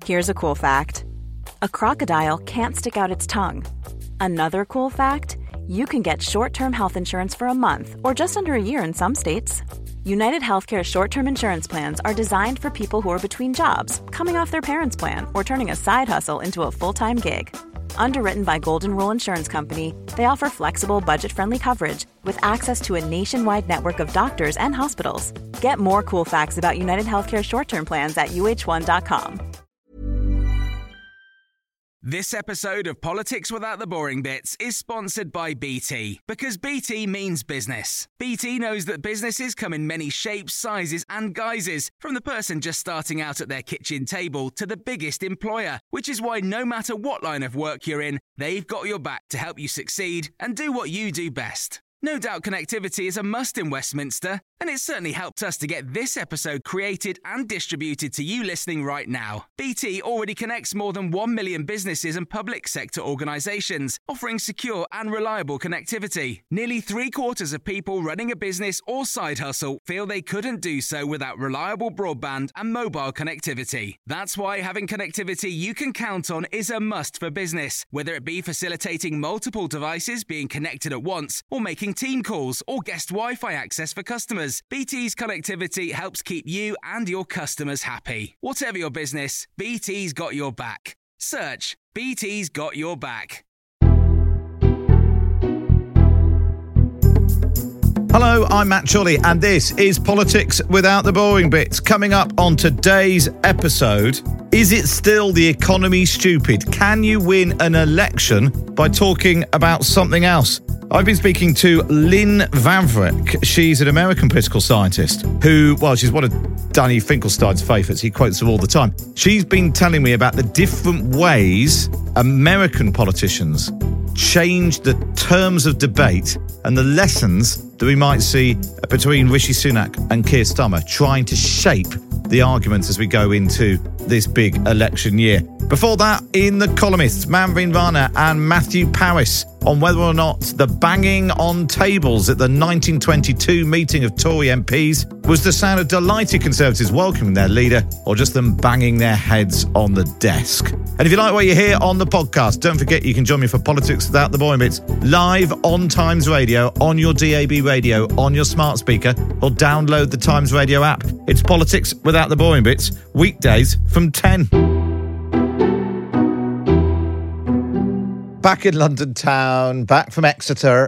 Here's a cool fact. A crocodile can't stick out its tongue. Another cool fact, you can get short-term health insurance for a month or just under a year in some states. United Healthcare short-term insurance plans are designed for people who are between jobs, coming off their parents' plan, or turning a side hustle into a full-time gig. Underwritten by Golden Rule Insurance Company, they offer flexible, budget-friendly coverage with access to a nationwide network of doctors and hospitals. Get more cool facts about United Healthcare short-term plans at uh1.com. This episode of Politics Without the Boring Bits is sponsored by BT, because BT means business. BT knows that businesses come in many shapes, sizes and guises, from the person just starting out at their kitchen table to the biggest employer, which is why no matter what line of work you're in, they've got your back to help you succeed and do what you do best. No doubt connectivity is a must in Westminster, and it's certainly helped us to get this episode created and distributed to you listening right now. BT already connects more than 1 million businesses and public sector organisations, offering secure and reliable connectivity. Nearly 3/4 of people running a business or side hustle feel they couldn't do so without reliable broadband and mobile connectivity. That's why having connectivity you can count on is a must for business, whether it be facilitating multiple devices being connected at once or making team calls or guest Wi-Fi access for customers. BT's connectivity helps keep you and your customers happy. Whatever your business, BT's got your back. Search BT's got your back. Hello, I'm Matt Chorley, and this is Politics Without the Boring Bits. Coming up on today's episode, is it still the economy stupid? Can you win an election by talking about something else? I've been speaking to Lynn Vavreck. She's an American political scientist who, well, she's one of Danny Finkelstein's favourites. He quotes her all the time. She's been telling me about the different ways American politicians change the terms of debate and the lessons that we might see between Rishi Sunak and Keir Starmer trying to shape the arguments as we go into this big election year. Before that, in The Columnists, Manveen Rana and Matthew Parris on whether or not the banging on tables at the 1922 meeting of Tory MPs was the sound of delighted Conservatives welcoming their leader or just them banging their heads on the desk. And if you like what you hear on the podcast, don't forget you can join me for Politics Without the Boring Bits live on Times Radio, on your DAB radio, on your smart speaker, or download the Times Radio app. It's Politics Without the Boring Bits, weekdays from 10. Back in London town, back from Exeter.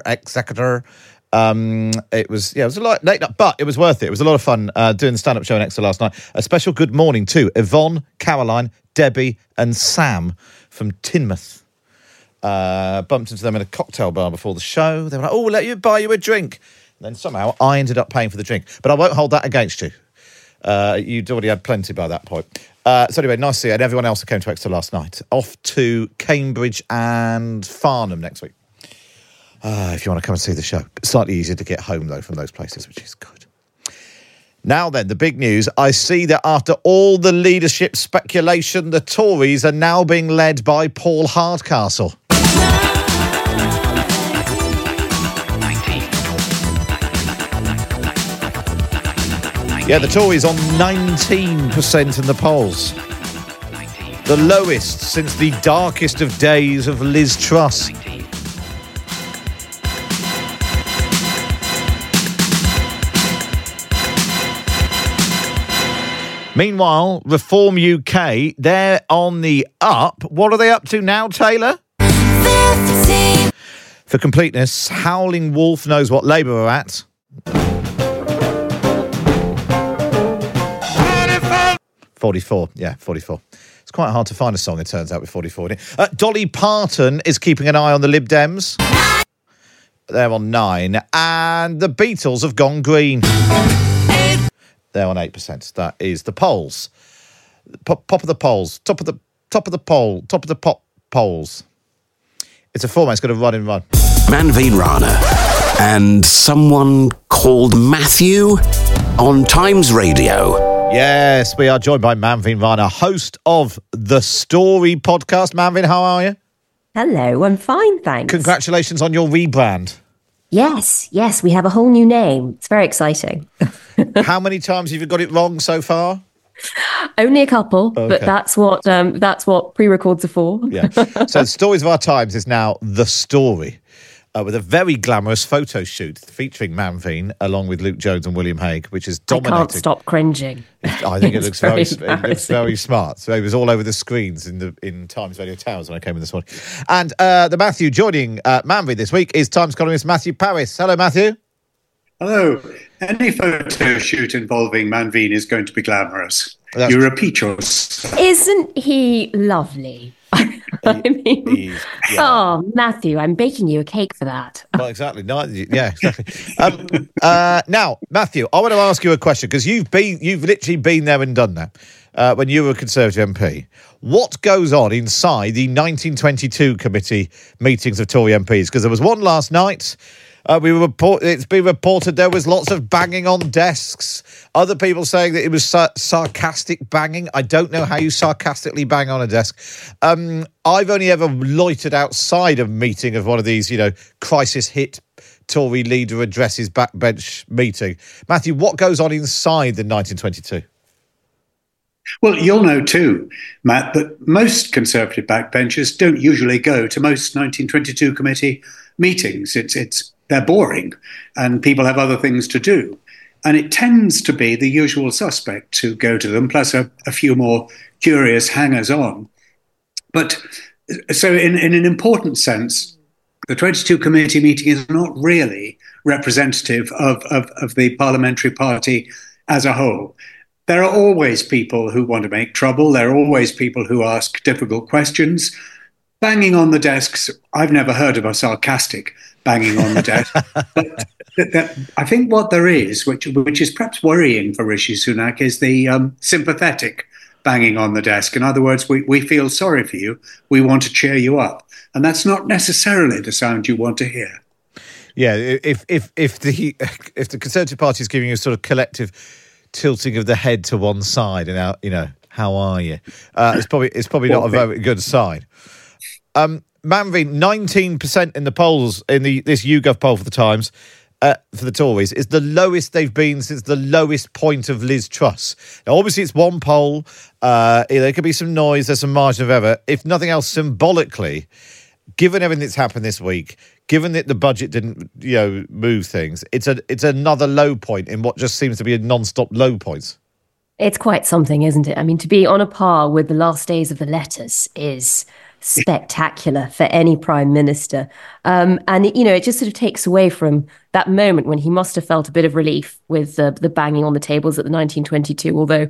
It was a lot late night, but it was worth it. It was a lot of fun doing the stand-up show in Exeter last night. A special good morning to Yvonne, Caroline, Debbie and Sam from Teignmouth. Bumped into them in a cocktail bar before the show. They were like, "Oh, we'll let you buy you a drink." And then somehow I ended up paying for the drink. But I won't hold that against you. You'd already had plenty by that point. So anyway, nice to see you and everyone else that came to Exeter last night. Off to Cambridge and Farnham next week. If you want to come and see the show. Slightly easier to get home, though, from those places, which is good. Now then, the big news. I see that after all the leadership speculation, the Tories are now being led by Paul Hardcastle. Yeah, the Tories on 19% in the polls. The lowest since the darkest of days of Liz Truss. Meanwhile, Reform UK, they're on the up. What are they up to now, Taylor? 15. For completeness, Howling Wolf knows what Labour are at. 44. Yeah, 44. It's quite hard to find a song, it turns out, with 44 in it. Dolly Parton is keeping an eye on the Lib Dems. They're on 9. And the Beatles have gone green. They're on 8%. That is the polls. Pop of the polls. Top of the poll. Top of the polls. It's a format. It's got to run and run. Manveen Rana and someone called Matthew on Times Radio. Yes, we are joined by Manveen Rana, host of The Story podcast. Manveen, how are you? Hello, I'm fine, thanks. Congratulations on your rebrand. Yes, we have a whole new name. It's very exciting. How many times have you got it wrong so far? Only a couple, Okay. but that's what pre-records are for. Yeah. So the Stories of Our Times is now The Story, with a very glamorous photo shoot featuring Manveen along with Luke Jones and William Hague, which is I dominating. can't stop cringing. I think it looks very embarrassing. smart. So it was all over the screens in Times Radio Towers when I came in this morning. And the Matthew joining Manveen this week is Times columnist Matthew Paris. Hello, Matthew. Hello. Any photo shoot involving Manveen is going to be glamorous. That's You repeat yourself. Isn't he lovely? I mean, oh, Matthew, I'm baking you a cake for that. Well, exactly. No, yeah, exactly. Now, Matthew, I want to ask you a question because you've literally been there and done that when you were a Conservative MP. What goes on inside the 1922 committee meetings of Tory MPs? Because there was one last night. It's been reported there was lots of banging on desks. Other people saying that it was sarcastic banging. I don't know how you sarcastically bang on a desk. I've only ever loitered outside a meeting of one of these, crisis hit Tory leader addresses backbench meeting. Matthew, what goes on inside the 1922? Well, you'll know too, Matt, that most Conservative backbenchers don't usually go to most 1922 committee meetings. They're boring and people have other things to do. And it tends to be the usual suspect who go to them, plus a few more curious hangers-on. But so in an important sense, the 22 committee meeting is not really representative of the parliamentary party as a whole. There are always people who want to make trouble. There are always people who ask difficult questions. Banging on the desks, I've never heard of a sarcastic banging on the desk. But I think what there is, which is perhaps worrying for Rishi Sunak, is the sympathetic banging on the desk. In other words, we feel sorry for you. We want to cheer you up. And that's not necessarily the sound you want to hear. Yeah, if the Conservative Party is giving you a sort of collective tilting of the head to one side and out, how are you? It's probably not a very good sign. Manveen, 19% in the polls in this YouGov poll for the Times for the Tories is the lowest they've been since the lowest point of Liz Truss. Now, obviously, it's one poll. There could be some noise. There's some margin of error. If nothing else, symbolically, given everything that's happened this week, given that the budget didn't, move things, it's another low point in what just seems to be a non-stop low point. It's quite something, isn't it? I mean, to be on a par with the last days of the letters is spectacular for any prime minister. And, it just sort of takes away from that moment when he must have felt a bit of relief with the banging on the tables at the 1922. Although,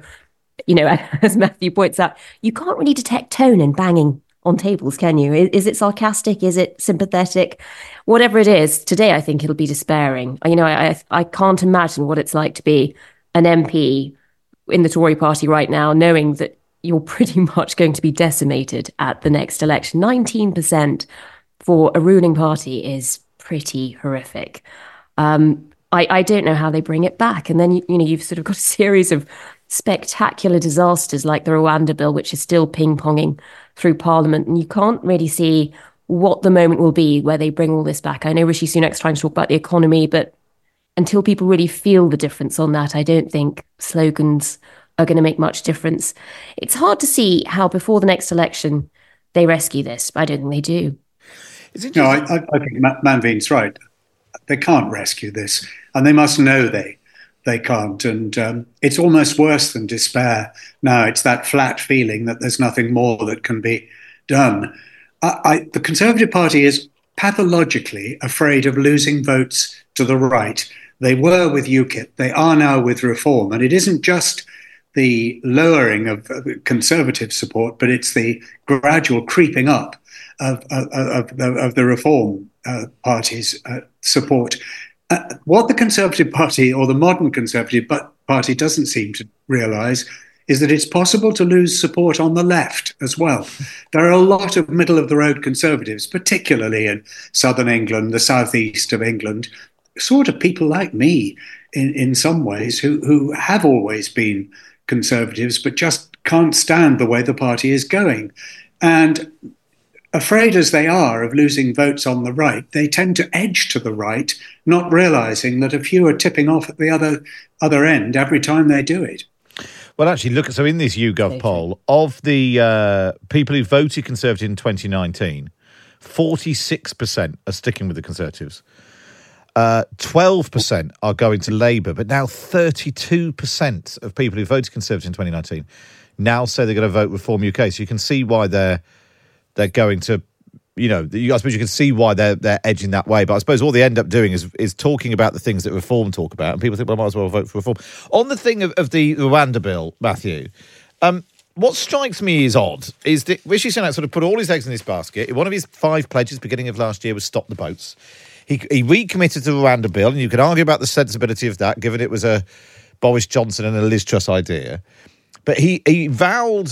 as Matthew points out, you can't really detect tone in banging on tables, can you? Is it sarcastic? Is it sympathetic? Whatever it is, today I think it'll be despairing. I can't imagine what it's like to be an MP in the Tory party right now, knowing that you're pretty much going to be decimated at the next election. 19% for a ruling party is pretty horrific. I don't know how they bring it back. And then, you've sort of got a series of spectacular disasters like the Rwanda bill, which is still ping-ponging through Parliament. And you can't really see what the moment will be where they bring all this back. I know Rishi Sunak's trying to talk about the economy, but until people really feel the difference on that, I don't think slogans are going to make much difference. It's hard to see how before the next election they rescue this. I don't think they do. No, I think Manveen's right. They can't rescue this, and they must know they can't. And it's almost worse than despair now. It's that flat feeling that there's nothing more that can be done. The Conservative Party is pathologically afraid of losing votes to the right. They were with UKIP. They are now with Reform. And it isn't just the lowering of Conservative support, but it's the gradual creeping up of the Reform Party's support. What the Conservative Party, or the modern Conservative Party, doesn't seem to realise is that it's possible to lose support on the left as well. There are a lot of middle-of-the-road Conservatives, particularly in southern England, the southeast of England, sort of people like me in some ways who have always been Conservatives but just can't stand the way the party is going. And afraid as they are of losing votes on the right, they tend to edge to the right, not realising that a few are tipping off at the other end every time they do it. Well, actually, look, so in this YouGov poll, of the people who voted Conservative in 2019, 46% are sticking with the Conservatives. 12% are going to Labour, but now 32% of people who voted Conservative in 2019 now say they're going to vote Reform UK. So you can see why they're going to, I suppose you can see why they're edging that way. But I suppose all they end up doing is talking about the things that Reform talk about, and people think, well, I might as well vote for Reform. On the thing of the Rwanda bill, Matthew, what strikes me is odd is that Rishi Sunak sort of put all his eggs in this basket. One of his 5 pledges beginning of last year was stop the boats. He recommitted to the Rwanda bill, and you could argue about the sensibility of that, given it was a Boris Johnson and a Liz Truss idea. But he vowed,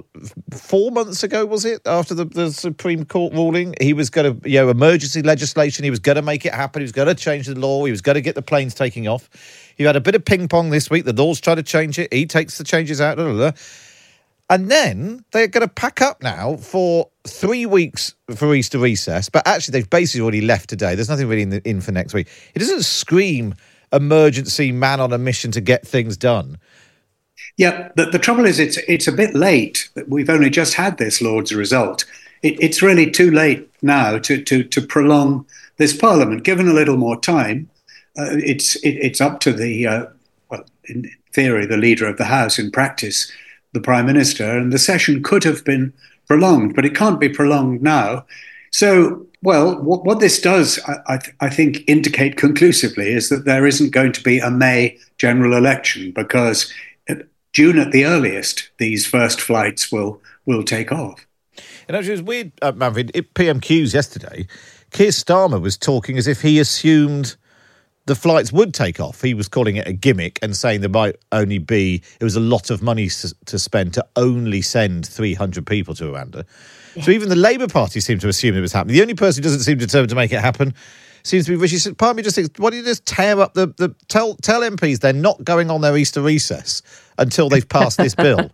4 months ago, was it, after the Supreme Court ruling, he was going to, emergency legislation, he was going to make it happen, he was going to change the law, he was going to get the planes taking off. He had a bit of ping-pong this week, the law's trying to change it, he takes the changes out, blah, blah, blah. And then they're going to pack up now for 3 weeks for Easter recess. But actually, they've basically already left today. There's nothing really in for next week. It doesn't scream emergency man on a mission to get things done. Yeah, the trouble is it's a bit late. We've only just had this Lord's result. It's really too late now to prolong this Parliament. Given a little more time, it's up to the, in theory, the Leader of the House, in practice, the Prime Minister, and the session could have been prolonged, but it can't be prolonged now. So, well, what this does, I think, indicate conclusively is that there isn't going to be a May general election, because June at the earliest, these first flights will take off. And actually, it was weird, Manfred, at PMQs yesterday, Keir Starmer was talking as if he assumed the flights would take off. He was calling it a gimmick and saying there might only be, it was a lot of money to spend to only send 300 people to Rwanda. Yeah. So even the Labour Party seemed to assume it was happening. The only person who doesn't seem determined to make it happen seems to be Rishi Sunak. Part of me just thinks, why don't you just tear up tell MPs they're not going on their Easter recess until they've passed this bill?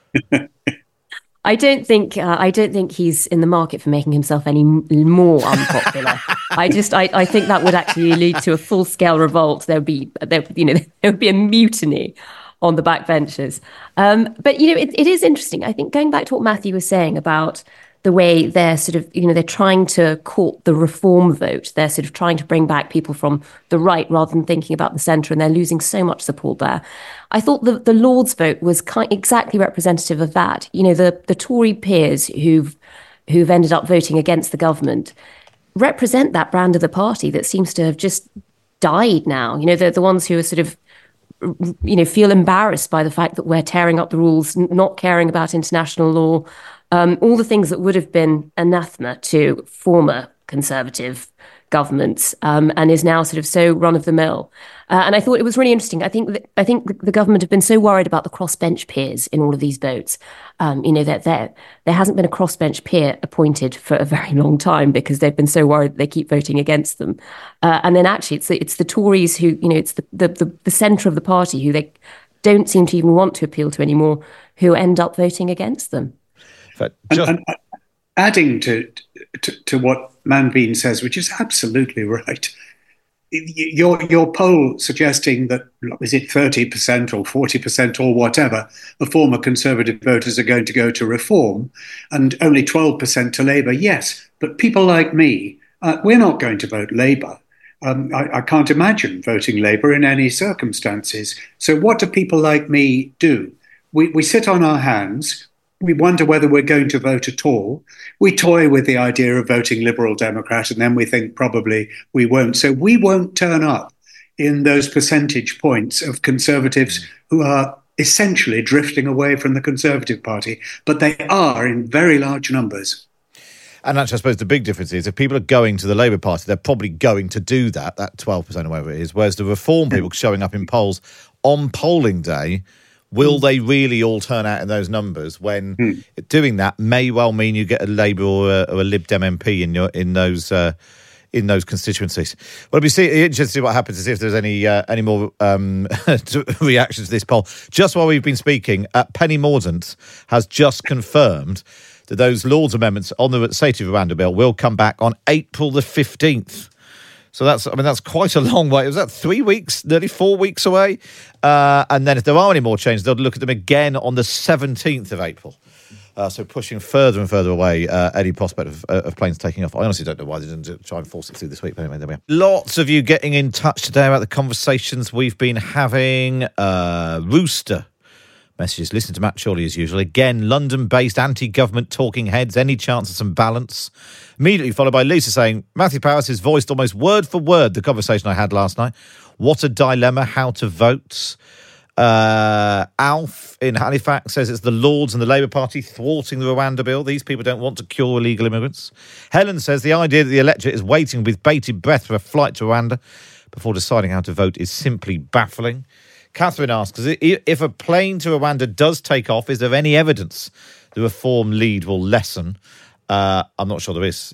I don't think he's in the market for making himself any more unpopular. I think that would actually lead to a full-scale revolt. There would be a mutiny on the backbenches. But it is interesting. I think going back to what Matthew was saying about the way they're sort of, they're trying to court the Reform vote. They're sort of trying to bring back people from the right rather than thinking about the centre, and they're losing so much support there. I thought the Lords vote was exactly representative of that. The Tory peers who've ended up voting against the government represent that brand of the party that seems to have just died now. They're the ones who are sort of, feel embarrassed by the fact that we're tearing up the rules, not caring about international law, all the things that would have been anathema to former Conservative governments, and is now sort of so run-of-the-mill. And I thought it was really interesting. I think the government have been so worried about the crossbench peers in all of these votes. That there hasn't been a crossbench peer appointed for a very long time because they've been so worried they keep voting against them. And then actually, it's the Tories who, it's the centre of the party who they don't seem to even want to appeal to anymore, who end up voting against them. And adding to what Manveen says, which is absolutely right, your poll suggesting that, is it 30% or 40% or whatever, the former Conservative voters are going to go to Reform and only 12% to Labour. Yes, but people like me, we're not going to vote Labour. I can't imagine voting Labour in any circumstances. So what do people like me do? We sit on our hands. We wonder whether we're going to vote at all. We toy with the idea of voting Liberal Democrat, and then we think probably we won't. So we won't turn up in those percentage points of Conservatives who are essentially drifting away from the Conservative Party, but they are in very large numbers. And actually, I suppose the big difference is if people are going to the Labour Party, they're probably going to do that 12% or whatever it is, whereas the Reform people showing up in polls on polling day, will they really all turn out in those numbers when doing that may well mean you get a Labour or a Lib Dem MP in those constituencies? Well, it'll be interesting to see what happens, to see if there's any more reactions to this poll. Just while we've been speaking, Penny Mordaunt has just confirmed that those Lords amendments on the State of Rwanda bill will come back on April the 15th. So that's quite a long way. Was that 3 weeks, nearly 4 weeks away? And then if there are any more changes, they'll look at them again on the 17th of April. So pushing further and further away any prospect of planes taking off. I honestly don't know why they didn't try and force it through this week. But anyway, there we are. Lots of you getting in touch today about the conversations we've been having. Rooster messages. Listen to Matt Chorley as usual. Again, London-based anti-government talking heads. Any chance of some balance? Immediately followed by Lisa saying, Matthew Parris has voiced almost word for word the conversation I had last night. What a dilemma, how to vote. Alf in Halifax says it's the Lords and the Labour Party thwarting the Rwanda bill. These people don't want to cure illegal immigrants. Helen says the idea that the electorate is waiting with bated breath for a flight to Rwanda before deciding how to vote is simply baffling. Catherine asks, if a plane to Rwanda does take off, is there any evidence the Reform lead will lessen? I'm not sure there is.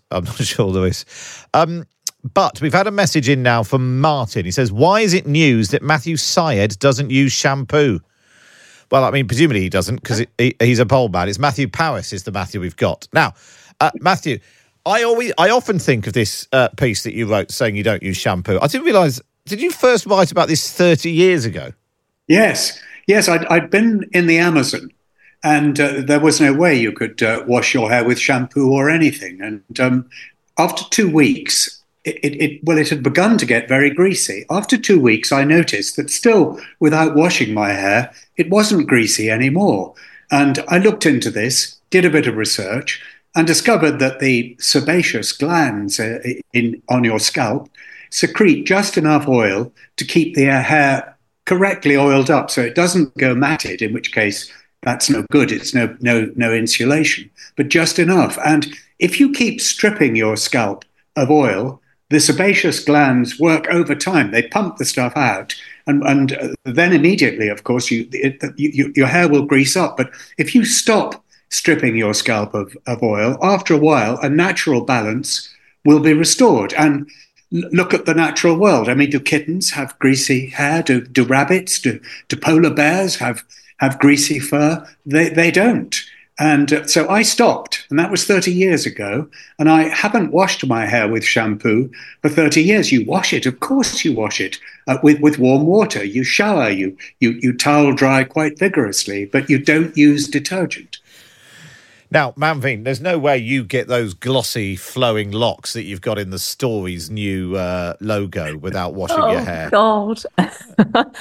But we've had a message in now from Martin. He says, why is it news that Matthew Syed doesn't use shampoo? Well, I mean, presumably he doesn't because he's a bold man. It's Matthew Parris is the Matthew we've got. Now, Matthew, I often think of this piece that you wrote saying you don't use shampoo. I didn't realise, did you first write about this 30 years ago? Yes. I'd been in the Amazon and there was no way you could wash your hair with shampoo or anything. And after 2 weeks, it had begun to get very greasy. After 2 weeks, I noticed that still, without washing my hair, it wasn't greasy anymore. And I looked into this, did a bit of research, and discovered that the sebaceous glands on your scalp secrete just enough oil to keep the hair correctly oiled up so it doesn't go matted, in which case that's no good. It's no insulation, but just enough. And if you keep stripping your scalp of oil, the sebaceous glands work over time. They pump the stuff out, and then immediately, of course, your hair will grease up. But if you stop stripping your scalp of oil, after a while, a natural balance will be restored. And look at the natural world. I mean, do kittens have greasy hair? Do rabbits? Do polar bears have greasy fur? They don't. And so I stopped, and that was 30 years ago, and I haven't washed my hair with shampoo for 30 years. You wash it, of course you wash it with warm water. You shower, you towel dry quite vigorously, but you don't use detergent. Now, Manveen, there's no way you get those glossy, flowing locks that you've got in the Stories new logo without washing your hair. Oh, God.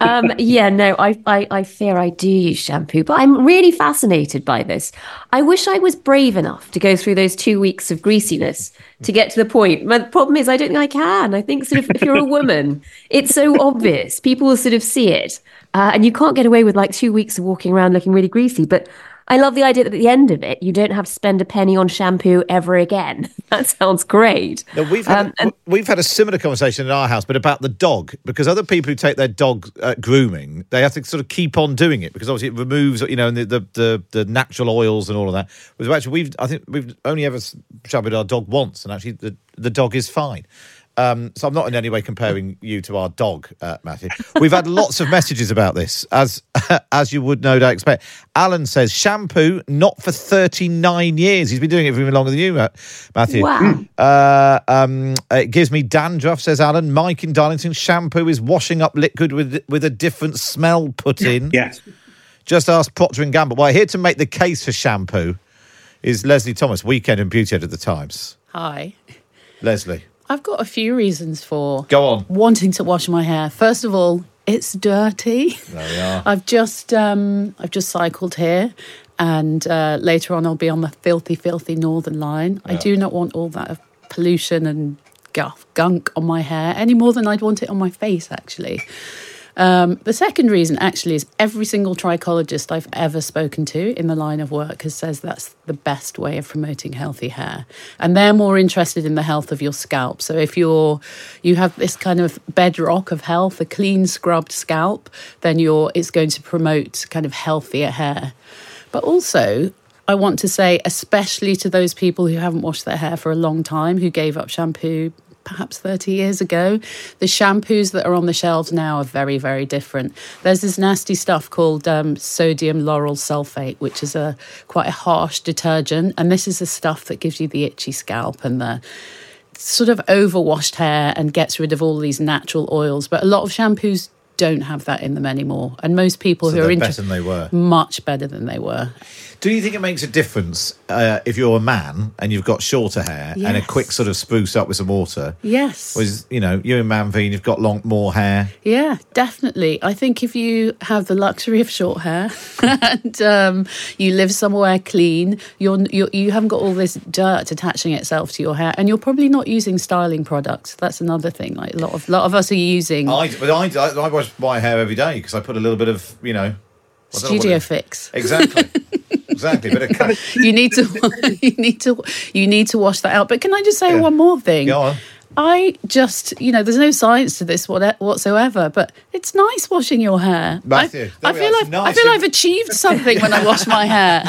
I fear I do use shampoo, but I'm really fascinated by this. I wish I was brave enough to go through those 2 weeks of greasiness to get to the point. But the problem is I don't think I can. I think sort of if you're a woman, it's so obvious. People will sort of see it. And you can't get away with like 2 weeks of walking around looking really greasy. But I love the idea that at the end of it, you don't have to spend a penny on shampoo ever again. That sounds great. No, we've had a similar conversation in our house, but about the dog, because other people who take their dog grooming, they have to sort of keep on doing it because obviously it removes, the natural oils and all of that. Whereas actually, I think we've only ever shampooed our dog once, and actually the dog is fine. So I'm not in any way comparing you to our dog, Matthew. We've had lots of messages about this, as you would no doubt expect. Alan says, shampoo, not for 39 years. He's been doing it for even longer than you, Matthew. Wow. It gives me dandruff, says Alan. Mike in Darlington, shampoo is washing up liquid with a different smell put in. Yes. Just ask Procter & Gamble. Well, here to make the case for shampoo is Leslie Thomas, Weekend and Beauty Editor at the Times. Hi. Leslie. I've got a few reasons for wanting to wash my hair. First of all, it's dirty. There we are. I've just cycled here, and later on I'll be on the filthy Northern Line. Yeah. I do not want all that pollution and gunk on my hair any more than I'd want it on my face, actually. The second reason, actually, is every single trichologist I've ever spoken to in the line of work says that's the best way of promoting healthy hair. And they're more interested in the health of your scalp. So if you have this kind of bedrock of health, a clean, scrubbed scalp, then it's going to promote kind of healthier hair. But also, I want to say, especially to those people who haven't washed their hair for a long time, who gave up shampoo perhaps 30 years ago, the shampoos that are on the shelves now are very, very different. There's this nasty stuff called sodium lauryl sulfate, which is quite a harsh detergent. And this is the stuff that gives you the itchy scalp and the sort of overwashed hair and gets rid of all these natural oils. But a lot of shampoos don't have that in them anymore. And most people who are better than they were. Much better than they were. Do you think it makes a difference if you're a man and you've got shorter hair and a quick sort of spruce up with some water? Yes. Whereas, you know, you and Manveen, you've got more hair. Yeah, definitely. I think if you have the luxury of short hair and you live somewhere clean, you haven't got all this dirt attaching itself to your hair, and you're probably not using styling products. That's another thing. Like a lot of us are using. I wash my hair every day because I put a little bit of, you know, Studio Fix. Exactly. Exactly. But you need to wash that out. But can I just say one more thing? Go on. I just, there's no science to this whatsoever, but it's nice washing your hair. Matthew, I feel I've achieved something when I wash my hair.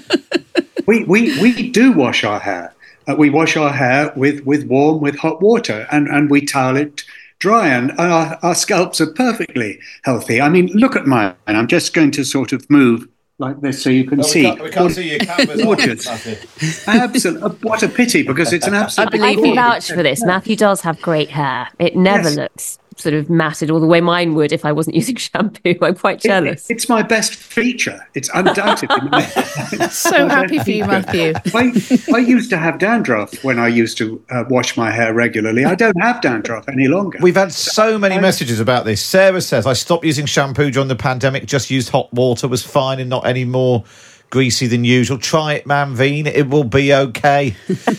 We do wash our hair. We wash our hair with hot water, and we towel it dry, and our scalps are perfectly healthy. I mean, look at mine. I'm just going to sort of move like this so you can see. We can't see your cameras on. Absolutely. What a pity, because it's an absolute... I can vouch for this. Matthew does have great hair. It never looks sort of matted all the way mine would if I wasn't using shampoo. I'm quite jealous. It's my best feature. It's undoubtedly so happy for you, Matthew. I used to have dandruff when I used to wash my hair regularly. I don't have dandruff any longer. We've had so many messages about this. Sarah says, I stopped using shampoo during the pandemic, just used hot water, was fine and not any more greasy than usual. Try it, Manveen. It will be okay.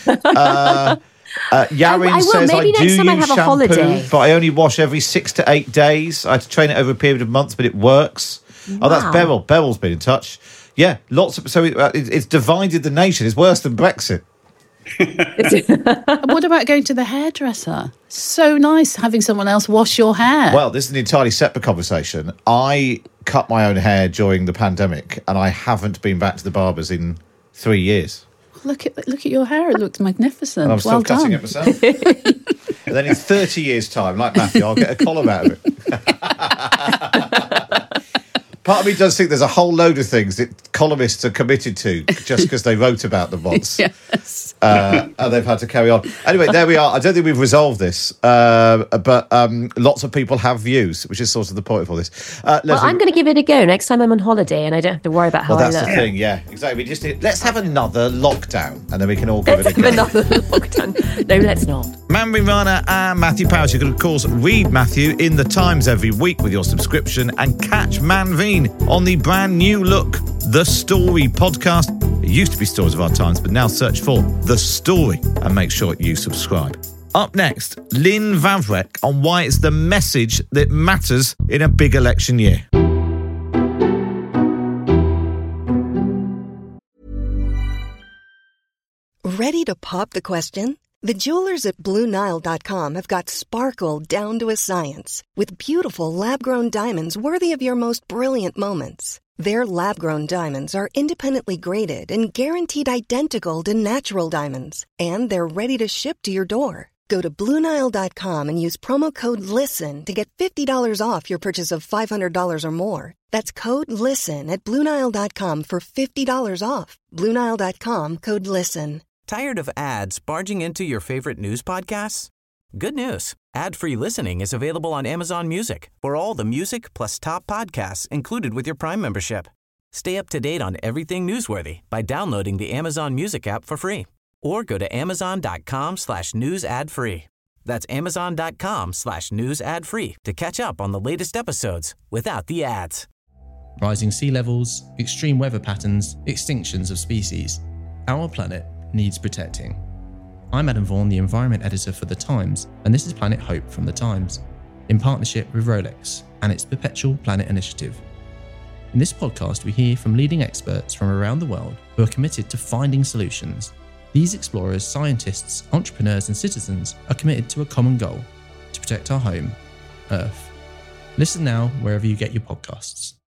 Yarin says, I do use shampoo, but I only wash every 6 to 8 days. I had to train it over a period of months, but it works. Wow. Oh, that's Beryl. Beryl's been in touch. Yeah, lots of... So it's divided the nation. It's worse than Brexit. What about going to the hairdresser? So nice having someone else wash your hair. Well, this is an entirely separate conversation. I cut my own hair during the pandemic, and I haven't been back to the barbers in 3 years. Look at your hair. It looks magnificent. And I'm still cutting it myself. And then in 30 years' time, like Matthew, I'll get a column out of it. Part of me does think there's a whole load of things that columnists are committed to just because they wrote about them once. Yes. And they've had to carry on. Anyway, there we are. I don't think we've resolved this, but lots of people have views, which is sort of the point of all this. Well, I'm going to give it a go next time I'm on holiday and I don't have to worry about how I look. Well, that's the thing, yeah. Exactly. We just let's have another lockdown and then we can all give it a go. Another lockdown. No, let's not. Manveen Rana and Matthew Parrish. You can, of course, read Matthew in The Times every week with your subscription and catch Manveen on the brand new look, The Story podcast. It used to be Stories of Our Times, but now search for The Story and make sure you subscribe. Up next, Lynn Vavrek on why it's the message that matters in a big election year. Ready to pop the question? The jewelers at BlueNile.com have got sparkle down to a science with beautiful lab-grown diamonds worthy of your most brilliant moments. Their lab-grown diamonds are independently graded and guaranteed identical to natural diamonds, and they're ready to ship to your door. Go to BlueNile.com and use promo code LISTEN to get $50 off your purchase of $500 or more. That's code LISTEN at BlueNile.com for $50 off. BlueNile.com, code LISTEN. Tired of ads barging into your favorite news podcasts? Good news. Ad-free listening is available on Amazon Music for all the music plus top podcasts included with your Prime membership. Stay up to date on everything newsworthy by downloading the Amazon Music app for free or go to amazon.com/news ad free. That's amazon.com/news ad free to catch up on the latest episodes without the ads. Rising sea levels, extreme weather patterns, extinctions of species. Our planet needs protecting. I'm Adam Vaughan, the Environment Editor for The Times, and this is Planet Hope from The Times, in partnership with Rolex and its Perpetual Planet Initiative. In this podcast, we hear from leading experts from around the world who are committed to finding solutions. These explorers, scientists, entrepreneurs, and citizens are committed to a common goal: to protect our home, Earth. Listen now wherever you get your podcasts.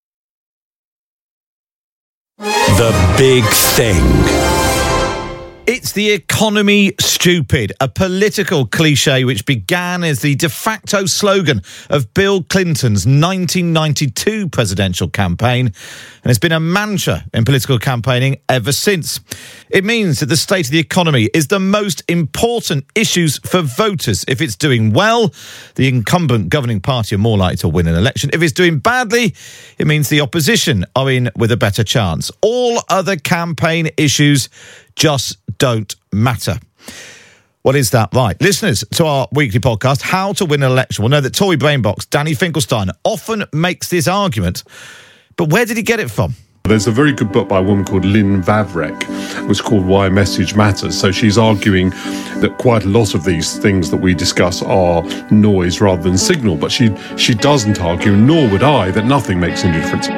The Big Thing. It's the economy stupid, a political cliche which began as the de facto slogan of Bill Clinton's 1992 presidential campaign and has been a mantra in political campaigning ever since. It means that the state of the economy is the most important issues for voters. If it's doing well, the incumbent governing party are more likely to win an election. If it's doing badly, it means the opposition are in with a better chance. All other campaign issues just don't matter. Well, is that right? Listeners to our weekly podcast, How to Win an Election, will know that Tory brainbox Danny Finkelstein often makes this argument. But where did he get it from? There's a very good book by a woman called Lynn Vavreck, which is called Why Message Matters. So she's arguing that quite a lot of these things that we discuss are noise rather than signal, but she doesn't argue, nor would I, that nothing makes any difference.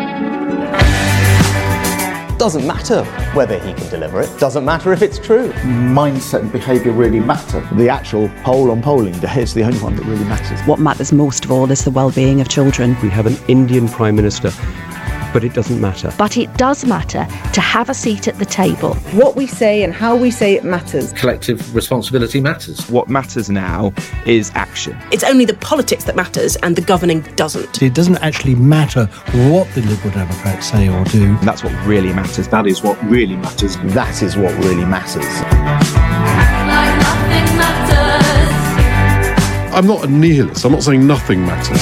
Doesn't matter whether he can deliver it, doesn't matter if it's true. Mindset and behaviour really matter. The actual poll on polling day is the only one that really matters. What matters most of all is the well-being of children. We have an Indian Prime Minister, but it doesn't matter. But it does matter to have a seat at the table. What we say and how we say it matters. Collective responsibility matters. What matters now is action. It's only the politics that matters and the governing doesn't. It doesn't actually matter what the Liberal Democrats say or do. And that's what really matters. That is what really matters. That is what really matters. Like nothing matters. I'm not a nihilist. I'm not saying nothing matters.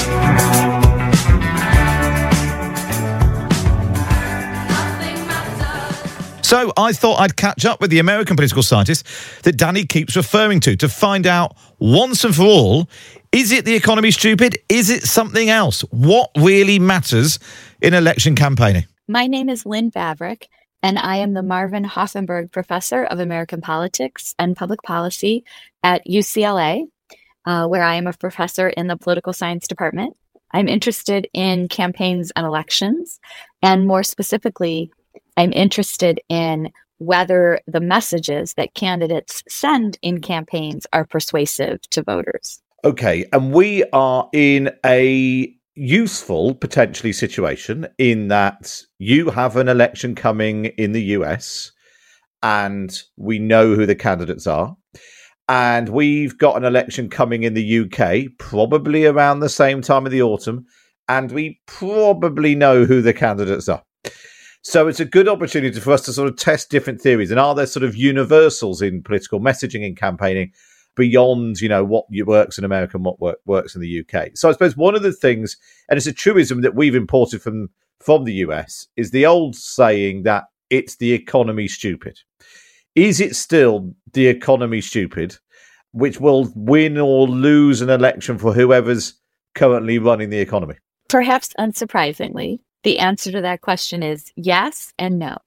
So I thought I'd catch up with the American political scientist that Danny keeps referring to find out once and for all, is it the economy stupid? Is it something else? What really matters in election campaigning? My name is Lynn Vavreck, and I am the Marvin Hoffenberg Professor of American Politics and Public Policy at UCLA, where I am a professor in the political science department. I'm interested in campaigns and elections, and more specifically, I'm interested in whether the messages that candidates send in campaigns are persuasive to voters. Okay, and we are in a useful, potentially, situation in that you have an election coming in the US and we know who the candidates are. And we've got an election coming in the UK, probably around the same time of the autumn, and we probably know who the candidates are. So it's a good opportunity for us to sort of test different theories. And are there sort of universals in political messaging and campaigning beyond, you know, what works in America and what works in the UK? So I suppose one of the things, and it's a truism that we've imported from the US, is the old saying that it's the economy stupid. Is it still the economy stupid, which will win or lose an election for whoever's currently running the economy? Perhaps unsurprisingly, the answer to that question is yes and no.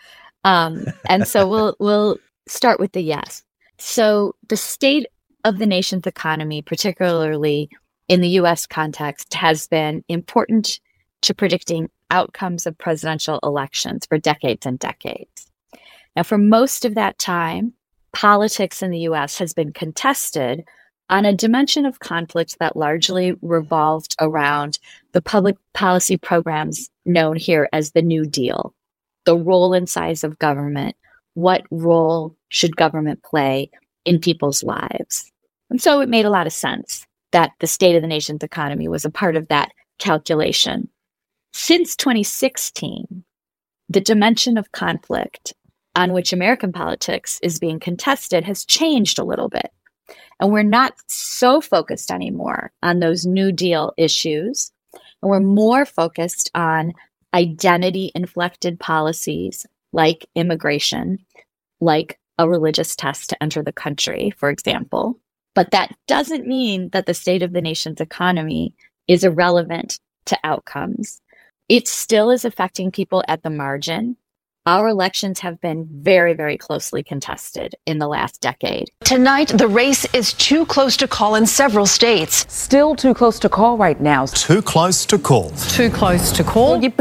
And so we'll start with the yes. So the state of the nation's economy, particularly in the U.S. context, has been important to predicting outcomes of presidential elections for decades and decades. Now, for most of that time, politics in the U.S. has been contested on a dimension of conflict that largely revolved around the public policy programs known here as the New Deal, the role and size of government, what role should government play in people's lives. And so it made a lot of sense that the state of the nation's economy was a part of that calculation. Since 2016, the dimension of conflict on which American politics is being contested has changed a little bit. And we're not so focused anymore on those New Deal issues. And we're more focused on identity-inflected policies like immigration, like a religious test to enter the country, for example. But that doesn't mean that the state of the nation's economy is irrelevant to outcomes. It still is affecting people at the margin. Our elections have been very, very closely contested in the last decade. Tonight, the race is too close to call in several states. Still too close to call right now. Too close to call. Too close to call. The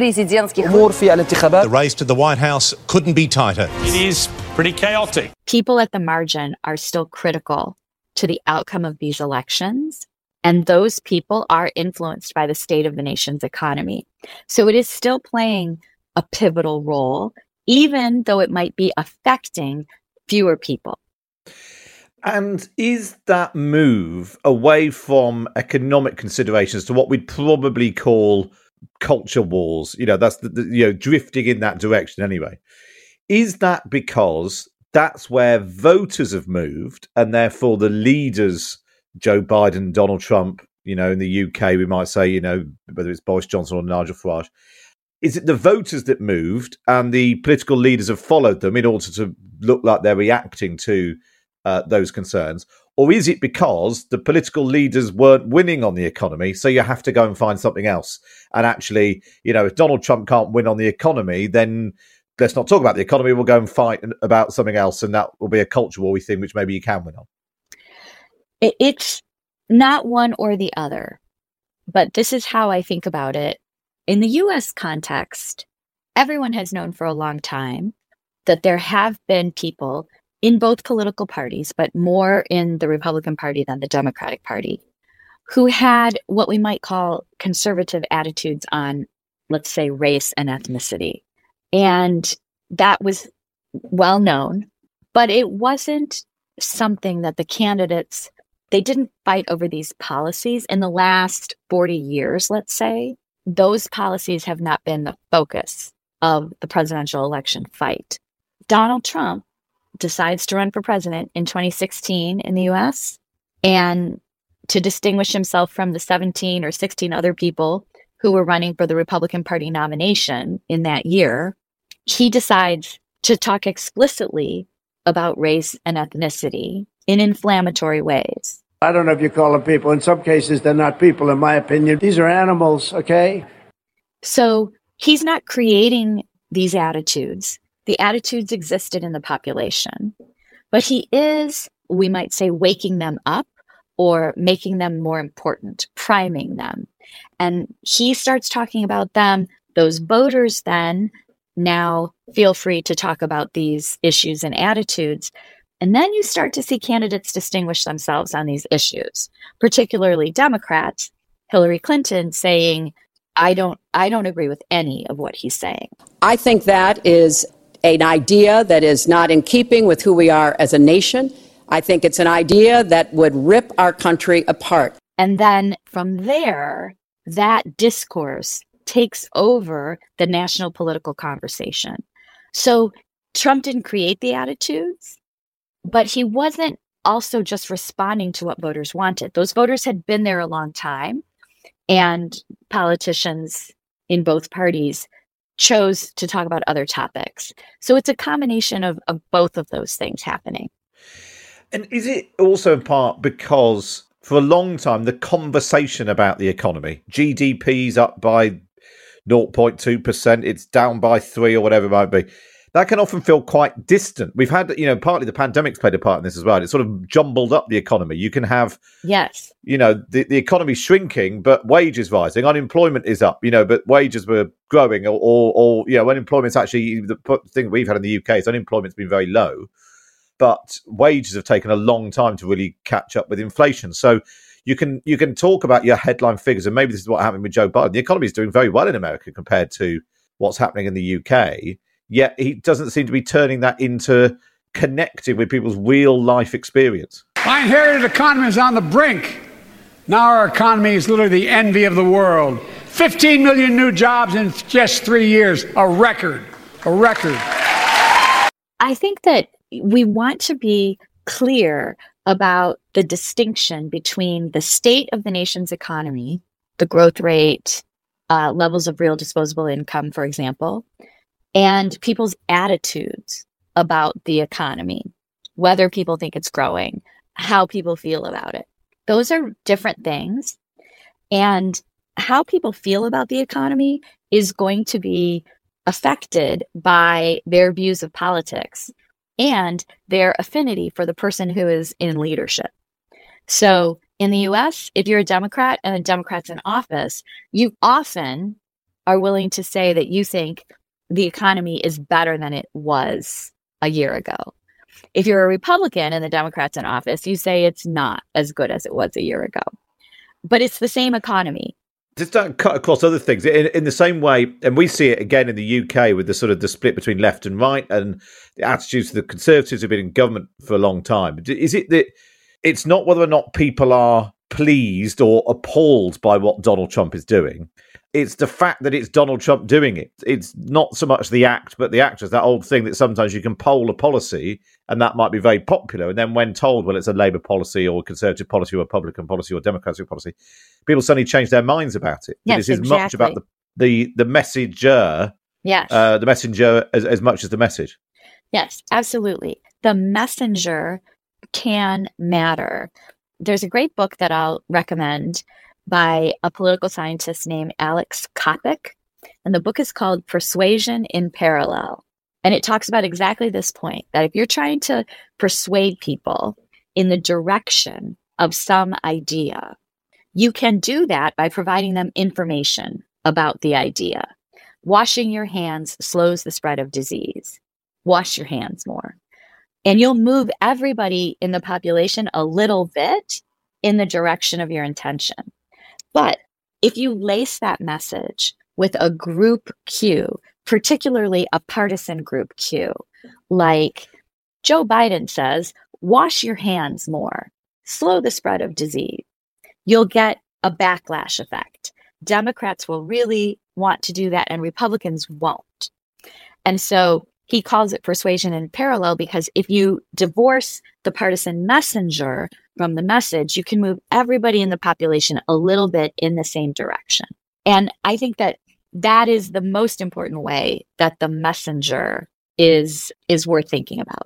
race to the White House couldn't be tighter. It is pretty chaotic. People at the margin are still critical to the outcome of these elections, and those people are influenced by the state of the nation's economy. So it is still playing a pivotal role, even though it might be affecting fewer people. And is that move away from economic considerations to what we'd probably call culture wars? That's drifting in that direction anyway. Is that because that's where voters have moved, and therefore the leaders, Joe Biden, Donald Trump, in the UK, we might say, whether it's Boris Johnson or Nigel Farage, is it the voters that moved and the political leaders have followed them in order to look like they're reacting to those concerns? Or is it because the political leaders weren't winning on the economy, so you have to go and find something else? And actually, if Donald Trump can't win on the economy, then let's not talk about the economy. We'll go and fight about something else, and that will be a culture war thing, which maybe you can win on. It's not one or the other, but this is how I think about it. In the U.S. context, everyone has known for a long time that there have been people in both political parties, but more in the Republican Party than the Democratic Party, who had what we might call conservative attitudes on, let's say, race and ethnicity. And that was well known, but it wasn't something that the candidates, they didn't fight over these policies. In the last 40 years, let's say, those policies have not been the focus of the presidential election fight. Donald Trump decides to run for president in 2016 in the US, and to distinguish himself from the 17 or 16 other people who were running for the Republican Party nomination in that year, he decides to talk explicitly about race and ethnicity in inflammatory ways. I don't know if you call them people. In some cases, they're not people, in my opinion. These are animals, okay? So he's not creating these attitudes. The attitudes existed in the population, but he is, we might say, waking them up or making them more important, priming them. And he starts talking about them. Those voters then now feel free to talk about these issues and attitudes. And then you start to see candidates distinguish themselves on these issues, particularly Democrats, Hillary Clinton saying, I don't agree with any of what he's saying. I think that is an idea that is not in keeping with who we are as a nation. I think it's an idea that would rip our country apart. And then from there, that discourse takes over the national political conversation. So Trump didn't create the attitudes, but he wasn't also just responding to what voters wanted. Those voters had been there a long time, and politicians in both parties chose to talk about other topics. So it's a combination of both of those things happening. And is it also in part because for a long time, the conversation about the economy, GDP's up by 0.2%, it's down by 3 or whatever it might be, that can often feel quite distant. We've had, partly the pandemic's played a part in this as well. It's sort of jumbled up the economy. You can have, yes, the economy's shrinking, but wages rising. Unemployment is up, but wages were growing, or unemployment's actually, the thing we've had in the UK is unemployment's been very low, but wages have taken a long time to really catch up with inflation. So you can talk about your headline figures, and maybe this is what happened with Joe Biden. The economy is doing very well in America compared to what's happening in the UK. Yet he doesn't seem to be turning that into connecting with people's real life experience. My inherited economy is on the brink. Now our economy is literally the envy of the world. 15 million new jobs in just 3 years. A record. I think that we want to be clear about the distinction between the state of the nation's economy, the growth rate, levels of real disposable income, for example, and people's attitudes about the economy, whether people think it's growing, how people feel about it. Those are different things. And how people feel about the economy is going to be affected by their views of politics and their affinity for the person who is in leadership. So in the US, if you're a Democrat and a Democrat's in office, you often are willing to say that you think the economy is better than it was a year ago. If you're a Republican and the Democrat's in office, you say it's not as good as it was a year ago. But it's the same economy. Just don't cut across other things in the same way, and we see it again in the UK with the sort of the split between left and right, and the attitudes of the Conservatives who've been in government for a long time. Is it that it's not whether or not people are pleased or appalled by what Donald Trump is doing? It's the fact that it's Donald Trump doing it. It's not so much the act, but the actors. That old thing that sometimes you can poll a policy and that might be very popular. And then when told, well, it's a Labour policy or a Conservative policy or Republican policy or Democratic policy, people suddenly change their minds about it. Yes, it is exactly. as much about the messenger, yes. The messenger as much as the message. Yes, absolutely. The messenger can matter. There's a great book that I'll recommend by a political scientist named Alex Kopic, and the book is called Persuasion in Parallel. And it talks about exactly this point, that if you're trying to persuade people in the direction of some idea, you can do that by providing them information about the idea. Washing your hands slows the spread of disease. Wash your hands more. And you'll move everybody in the population a little bit in the direction of your intention. But if you lace that message with a group cue, particularly a partisan group cue, like Joe Biden says, wash your hands more, slow the spread of disease, you'll get a backlash effect. Democrats will really want to do that and Republicans won't. And so he calls it persuasion in parallel because if you divorce the partisan messenger from the message, you can move everybody in the population a little bit in the same direction. And I think that that is the most important way that the messenger is worth thinking about.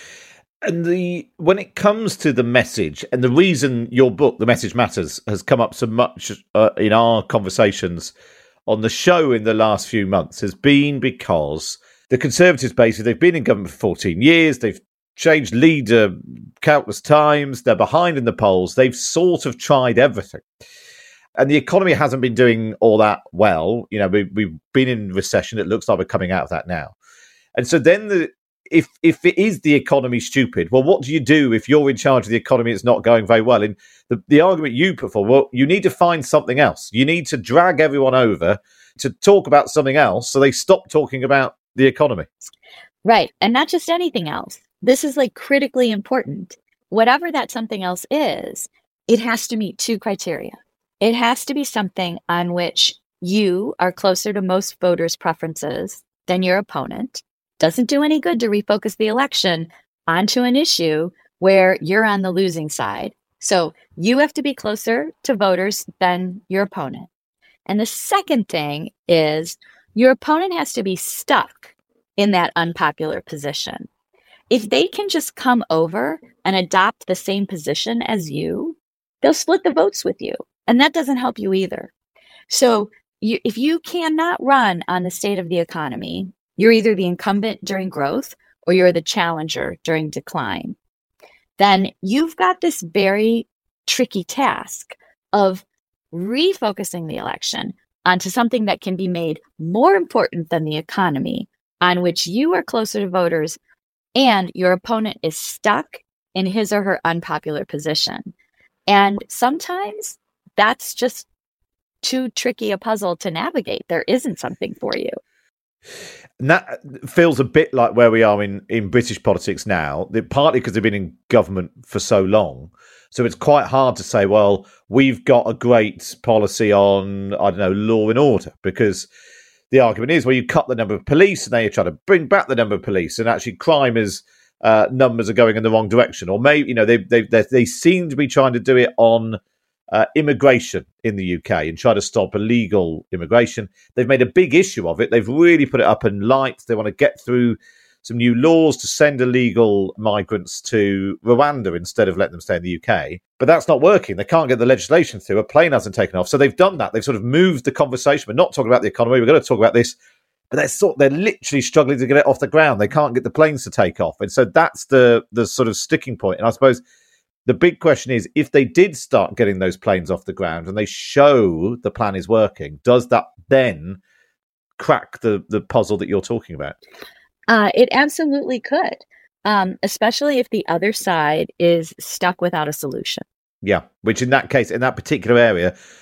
And when it comes to the message, and the reason your book, The Message Matters, has come up so much in our conversations on the show in the last few months has been because the Conservatives, basically, they've been in government for 14 years. They've changed leader countless times. They're behind in the polls. They've sort of tried everything. And the economy hasn't been doing all that well. You know, we've been in recession. It looks like we're coming out of that now. And so then if it is the economy stupid, well, what do you do if you're in charge of the economy? It's not going very well. And the argument you put forward, well, you need to find something else. You need to drag everyone over to talk about something else so they stop talking about the economy. Right. And not just anything else. This is like critically important. Whatever that something else is, it has to meet two criteria. It has to be something on which you are closer to most voters' preferences than your opponent. Doesn't do any good to refocus the election onto an issue where you're on the losing side. So you have to be closer to voters than your opponent. And the second thing is your opponent has to be stuck in that unpopular position. If they can just come over and adopt the same position as you, they'll split the votes with you. And that doesn't help you either. So if you cannot run on the state of the economy, you're either the incumbent during growth or you're the challenger during decline. Then you've got this very tricky task of refocusing the election onto something that can be made more important than the economy, on which you are closer to voters and your opponent is stuck in his or her unpopular position. And sometimes that's just too tricky a puzzle to navigate. There isn't something for you. And that feels a bit like where we are in British politics now, partly because they've been in government for so long. So it's quite hard to say, well, we've got a great policy on, I don't know, law and order, because the argument is, well, you cut the number of police and now you try to bring back the number of police, and actually crime is numbers are going in the wrong direction. Or maybe, you know, they seem to be trying to do it on immigration in the UK and try to stop illegal immigration. They've made a big issue of it. They've really put it up in lights. They want to get through some new laws to send illegal migrants to Rwanda instead of letting them stay in the UK. But that's not working. They can't get the legislation through. A plane hasn't taken off. So they've done that. They've sort of moved the conversation. We're not talking about the economy. We're going to talk about this. But they're literally struggling to get it off the ground. They can't get the planes to take off. And so that's the sort of sticking point. And I suppose the big question is, if they did start getting those planes off the ground and they show the plan is working, does that then crack the puzzle that you're talking about? It absolutely could, especially if the other side is stuck without a solution. Yeah, which in that case, in that particular area,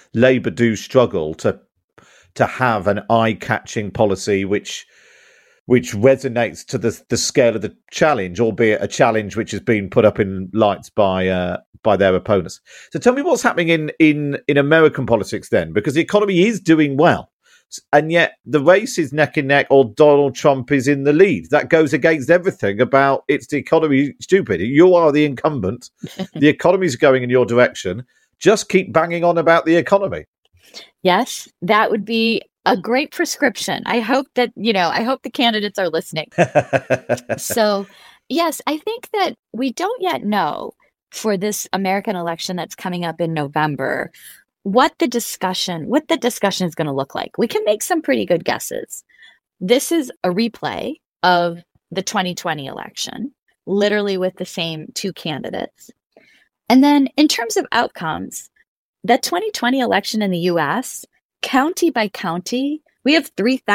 Labour do struggle to have an eye-catching policy which resonates to the scale of the challenge, albeit a challenge which has been put up in lights by their opponents. So tell me what's happening in American politics then, because the economy is doing well, and yet the race is neck and neck, or Donald Trump is in the lead. That goes against everything about it's the economy stupid. You are the incumbent. The economy's going in your direction. Just keep banging on about the economy. Yes, that would be a great prescription. I hope that, I hope the candidates are listening. So, yes, I think that we don't yet know for this American election that's coming up in November, what the discussion is going to look like. We can make some pretty good guesses. This is a replay of the 2020 election, literally with the same two candidates. And then in terms of outcomes, the 2020 election in the US, county by county, we have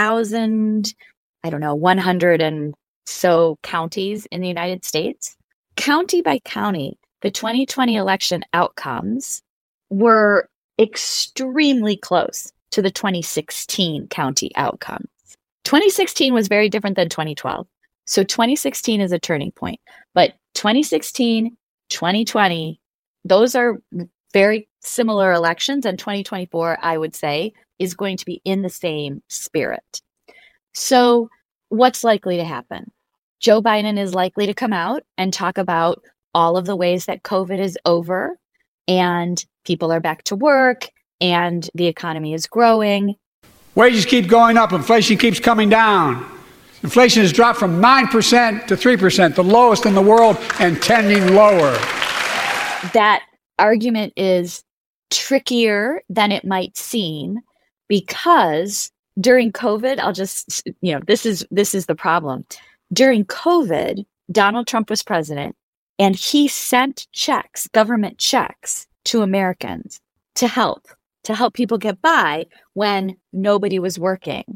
100 and so counties in the United States. County by county, the 2020 election outcomes were extremely close to the 2016 county outcomes. 2016 was very different than 2012. So 2016 is a turning point. But 2016, 2020, those are very similar elections, and 2024, I would say, is going to be in the same spirit. So what's likely to happen? Joe Biden is likely to come out and talk about all of the ways that COVID is over and people are back to work and the economy is growing. Wages keep going up. Inflation keeps coming down. Inflation has dropped from 9% to 3%, the lowest in the world, and tending lower. That argument is trickier than it might seem, because during COVID, this is the problem. During COVID, Donald Trump was president, and he sent checks, government checks, to Americans to help people get by when nobody was working.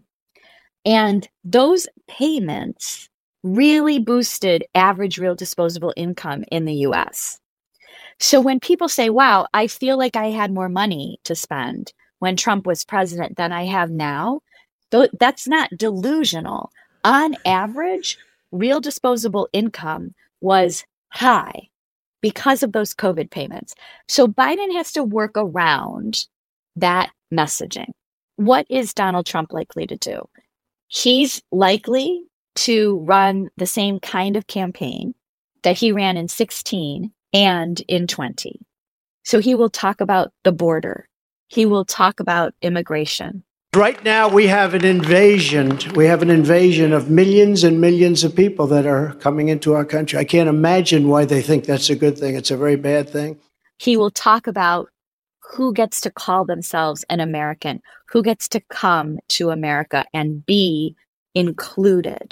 And those payments really boosted average real disposable income in the US. So when people say, wow, I feel like I had more money to spend when Trump was president than I have now, that's not delusional. On average, real disposable income was high because of those COVID payments. So Biden has to work around that messaging. What is Donald Trump likely to do? He's likely to run the same kind of campaign that he ran in 2016 and in 2020. So he will talk about the border. He will talk about immigration. Right now, we have an invasion. We have an invasion of millions and millions of people that are coming into our country. I can't imagine why they think that's a good thing. It's a very bad thing. He will talk about who gets to call themselves an American, who gets to come to America and be included.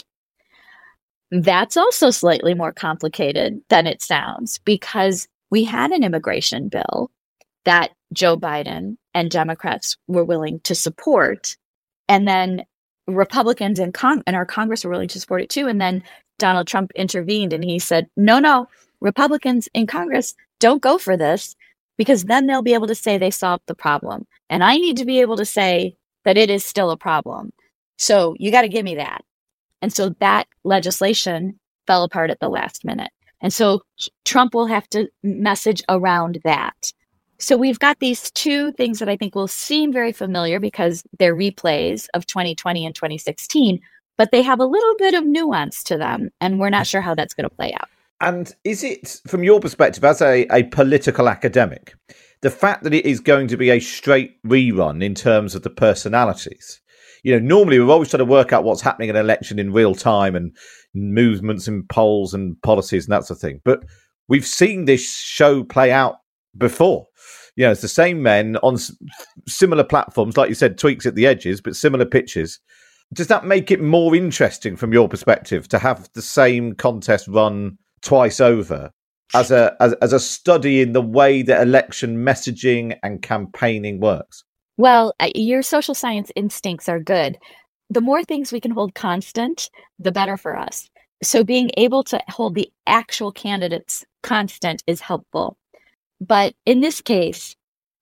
That's also slightly more complicated than it sounds, because we had an immigration bill that Joe Biden and Democrats were willing to support. And then Republicans in our Congress were willing to support it too. And then Donald Trump intervened and he said, no, Republicans in Congress don't go for this, because then they'll be able to say they solved the problem. And I need to be able to say that it is still a problem. So you got to give me that. And so that legislation fell apart at the last minute. And so Trump will have to message around that. So we've got these two things that I think will seem very familiar because they're replays of 2020 and 2016, but they have a little bit of nuance to them. And we're not sure how that's going to play out. And is it, from your perspective, as a political academic, the fact that it is going to be a straight rerun in terms of the personalities? Normally we're always trying to work out what's happening in an election in real time and movements and polls and policies and that sort of thing. But we've seen this show play out before. It's the same men on similar platforms, like you said, tweaks at the edges, but similar pitches. Does that make it more interesting from your perspective to have the same contest run twice over as a study in the way that election messaging and campaigning works? Well, your social science instincts are good. The more things we can hold constant, the better for us. So being able to hold the actual candidates constant is helpful. But in this case,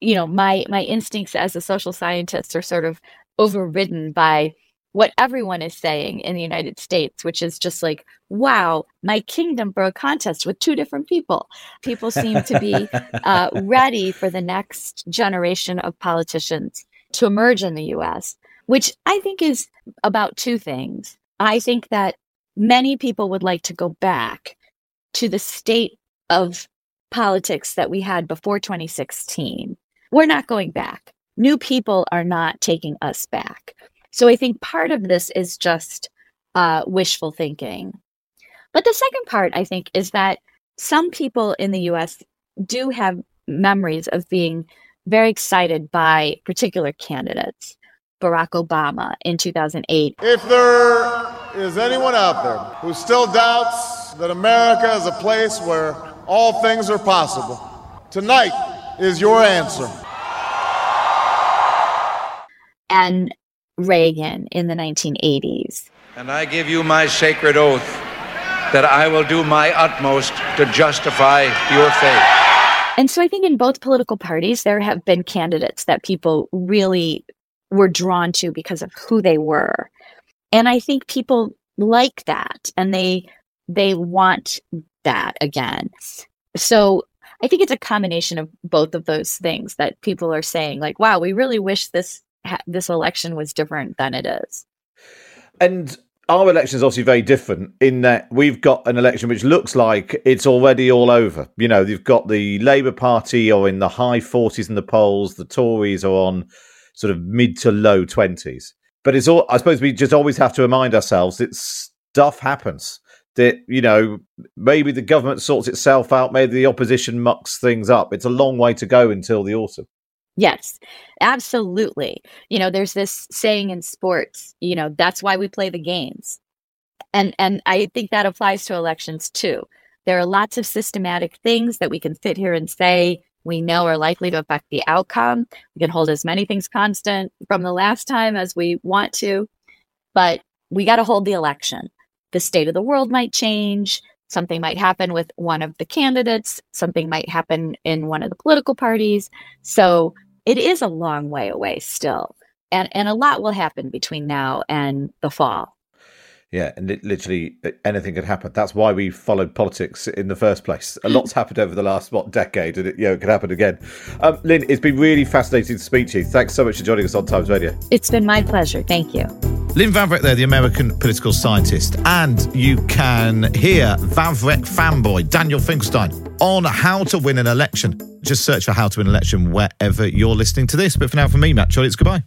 my instincts as a social scientist are sort of overridden by what everyone is saying in the United States, which is just like, wow, my kingdom for a contest with two different people. People seem to be ready for the next generation of politicians to emerge in the U.S., which I think is about two things. I think that many people would like to go back to the state of politics that we had before 2016. We're not going back. New people are not taking us back. So I think part of this is just wishful thinking. But the second part, I think, is that some people in the U.S. do have memories of being very excited by particular candidates. Barack Obama in 2008. If there is anyone out there who still doubts that America is a place where all things are possible, tonight is your answer. And Reagan in the 1980s. And I give you my sacred oath that I will do my utmost to justify your faith. And so I think in both political parties, there have been candidates that people really were drawn to because of who they were. And I think people like that and they want that again. So I think it's a combination of both of those things that people are saying, like, wow, we really wish this election was different than it is. And our election is obviously very different in that we've got an election which looks like it's already all over. You've got the Labour Party are in the high 40s in the polls. The Tories are on sort of mid to low 20s. But it's all, I suppose we just always have to remind ourselves that stuff happens. That, maybe the government sorts itself out, maybe the opposition mucks things up. It's a long way to go until the autumn. Yes, absolutely. There's this saying in sports, that's why we play the games. And I think that applies to elections too. There are lots of systematic things that we can sit here and say we know are likely to affect the outcome. We can hold as many things constant from the last time as we want to, but we got to hold the election. The state of the world might change. Something might happen with one of the candidates. Something might happen in one of the political parties. So it is a long way away still. And a lot will happen between now and the fall. Yeah, and literally anything could happen. That's why we followed politics in the first place. A lot's happened over the last, decade, and it could happen again. Lynn, it's been really fascinating to speak to you. Thanks so much for joining us on Times Radio. It's been my pleasure. Thank you. Lynn Vavreck there, the American political scientist. And you can hear Vavreck fanboy Daniel Finkelstein on how to win an election. Just search for how to win an election wherever you're listening to this. But for now, from me, Matt Chorley, it's goodbye.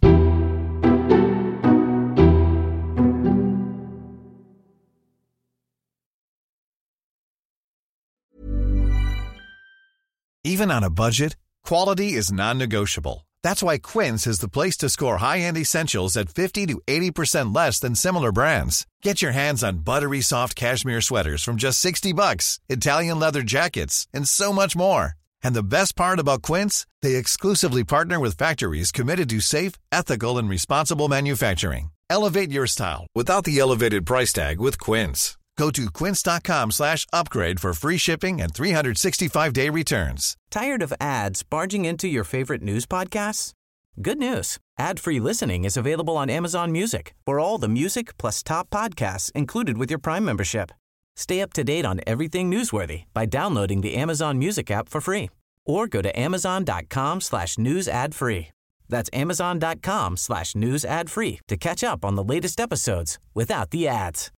Even on a budget, quality is non-negotiable. That's why Quince is the place to score high-end essentials at 50 to 80% less than similar brands. Get your hands on buttery soft cashmere sweaters from just $60, Italian leather jackets, and so much more. And the best part about Quince, they exclusively partner with factories committed to safe, ethical, and responsible manufacturing. Elevate your style without the elevated price tag with Quince. Go to quince.com/upgrade for free shipping and 365-day returns. Tired of ads barging into your favorite news podcasts? Good news. Ad-free listening is available on Amazon Music for all the music plus top podcasts included with your Prime membership. Stay up to date on everything newsworthy by downloading the Amazon Music app for free or go to amazon.com/news ad free. That's amazon.com/news ad free to catch up on the latest episodes without the ads.